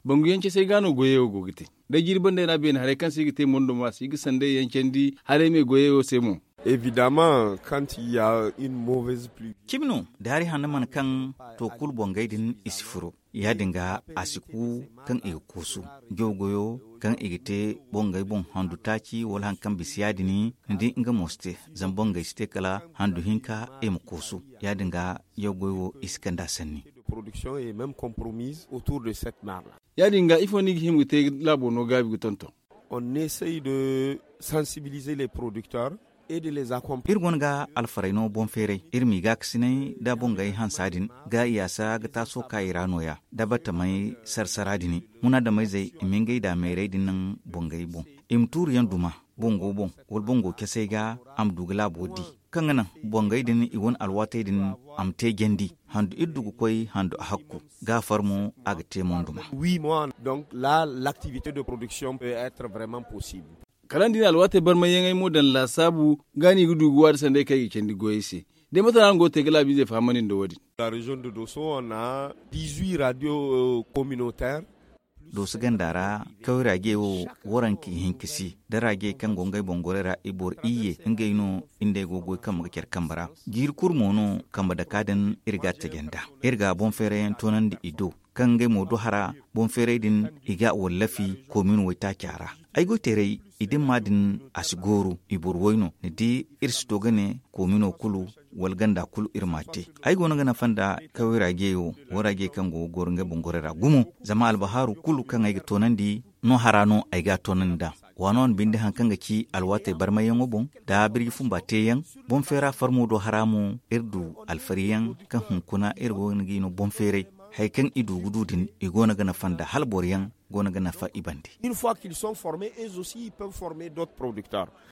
bangu yance sai gano goyewo gogite da girban da na ben hare kan sai gite mondo ma sai sande yancen di hare me goyewo sai mu. Évidemment, quand il y a une mauvaise pluie. Kimno da hari hanaman kan to kul bongay din isifuro ya dinga asiku kan e kusu goyo kan igite bongay bon handu taki wal hankan bisiyadini ndi nga moste zan bongay ste kala handu hinka e kusu ya dinga yogoyo iskanda sanni. Production est même compromise autour de cette mare-là. Ya dinga ifoni himgite labo no gabi gutonto. On essaye de sensibiliser les producteurs et de les accompagner. Irgon ga alfaraino bon fere irmi ga ksine da bongay hansadin ga iyasa ga taso kairano ya da bata mai sarsaradini muna da mai zai imingai da mai raidin nan bongay bon imtur yanduma bongo bon wal bongo kese ga am dugla bodi kangana bongay din iwon alwate din am te gendi handu iddugu koy handu hakku ga farmo agte monduma. 8 mois, donc là l'activité de production peut être vraiment possible. Kalandina alwate bar mai yangai modan la sabu gani gudu guwar sande kai kendi goyese de mata ngo te gala bize famanin do wadi. La région de Dosso on a 18 radios communautaires. Dosu gandara kawai rage wo waranki hinkisi da rage kan gongai bongorera ibor iye ingaino inde gogo kan magakyar kambara gir kurmono kamba da kadan irga tagenda irga bon fere tonan di ido kan gai modo hara bon fere din iga wallafi komin waita kyara ai go tere idin madin asigoro ibor woino ne di irsto gane komino kulu walganda kulu irmate ai go ngana fanda kawai rage yo warage kan go gornga bongorera gumo zama albaharu kulu kan ai tonandi no harano ai ga tonanda wanon binde hankanga ki alwate barmayan obon da birgi fumba teyan bon fera farmo do haramu irdu alfariyan kan hunkuna irgo ngino bon fere haikan idu gududin igona gana fanda halboriyan gona gana fa ibandi. Une fois qu'ils sont formés, eux aussi ils peuvent former d'autres producteurs.